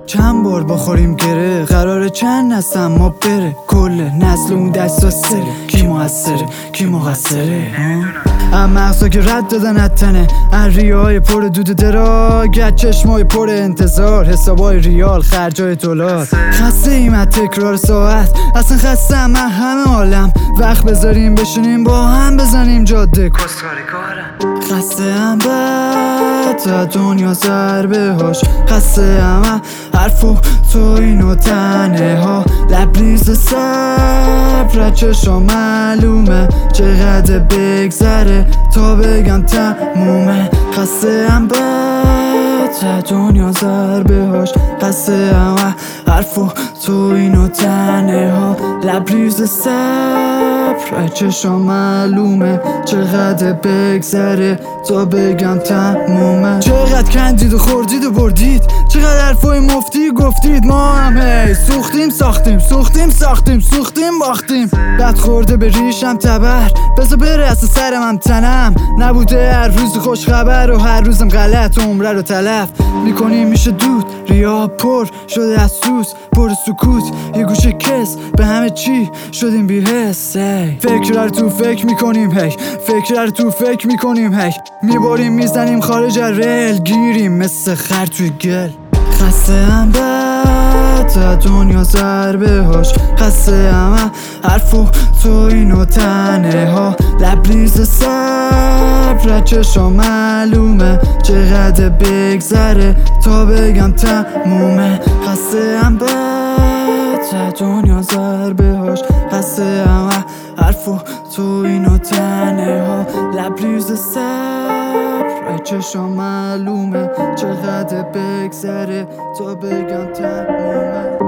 چند بار بخوریم گره، قراره چند نسل ما بره، کل نسل اون دستا سره، کی موثره کی مقصره؟ مغزا که رد دادن اتنه، ریای پر دود دراگ، چشمای پر انتظار، حسابای ریال خرجای دلار. خسته ایم از تکرار ساعت، اصلا خسته ام همه عالم، وقت بذاریم بشینیم با هم بزنیم جاده کسکاری کارم. خسته ام بد دنیا ضربه هاش، خسته ام حرف و تو اینو تنه ها، لبریز صبر چشا معلومه چقدر بگذره تا بگم تمومه. خسته ام بد دنیا ضربه هاش، خسته ام حرف و تو اینو تنه ها، لبریز صبر چشا معلومه چقدر بگذره تا بگم تمومه. چقدر کندید و خوردید و بردید، چقدر حرفای مفتی گفتید، ما هم هی سوختیم ساختیم سوختیم ساختیم سوختیم باختیم. بعد خورده به ریشم تبر، بذار بره اصلا سرم هم تنم نبوده، هر روز خوش خبر و هر روزم غلط، عمره رو تلف میکنیم میشه دود، ریا پر شده از سوز، پر سکوت یه گوشه کس، به همه چی شدیم بی حس. فکر رو تو فکر میکنیم هی، فکر رو تو فکر میکنیم هی، میباریم میزنیم خارج ریل، گیریم مثل خر توی گل. خسته ام بد دنیا ضربه هاش، خسته ام حرف و تو اینو تنه ها، لبریز صبر چشا معلومه چقدر بگذره تا بگم تمومه. خسته ام بد دنیا ضربه هاش، خسته ام حرف و تو اینو تنه ها، لبریز صبر چشا معلومه چقدر بگذره تا بگم تمومه.